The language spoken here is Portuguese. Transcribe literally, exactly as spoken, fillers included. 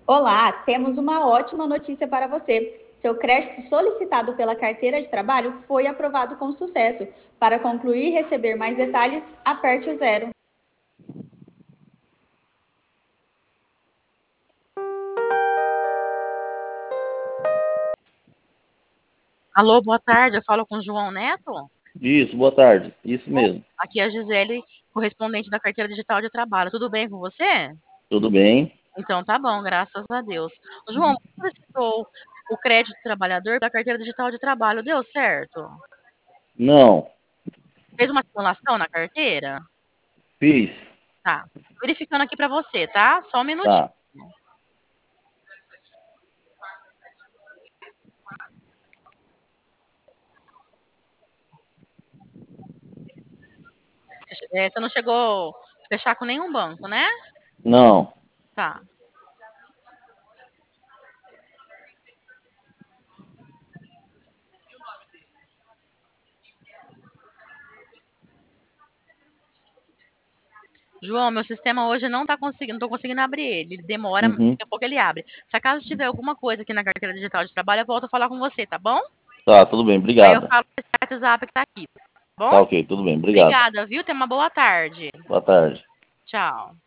Olá, temos uma ótima notícia para você. Seu crédito solicitado pela carteira de trabalho foi aprovado com sucesso. Para concluir e receber mais detalhes, aperte o zero. Alô, boa tarde. Eu falo com o João Neto. Isso, boa tarde. Isso mesmo. Aqui é a Gisele, correspondente da carteira digital de trabalho. Tudo bem com você? Tudo bem? Então tá bom, graças a Deus. João, você solicitou o crédito trabalhador da carteira digital de trabalho, deu certo? Não, Fez uma simulação na carteira? fiz. Tá. Verificando aqui pra você, tá? Só um minutinho. Tá. Você é, você não chegou a fechar com nenhum banco, né? Não. Tá. João, meu sistema hoje não tá conseguindo, não tô conseguindo abrir ele. Ele demora, Uhum. daqui a pouco ele abre. Se acaso tiver alguma coisa aqui na carteira digital de trabalho, eu volto a falar com você, tá bom? Tá, tudo bem. Aí eu Obrigado. falo esse WhatsApp que tá aqui, tá bom? Tá ok, tudo bem. Obrigado. Obrigada, viu? Tenha uma boa tarde. Boa tarde. Tchau.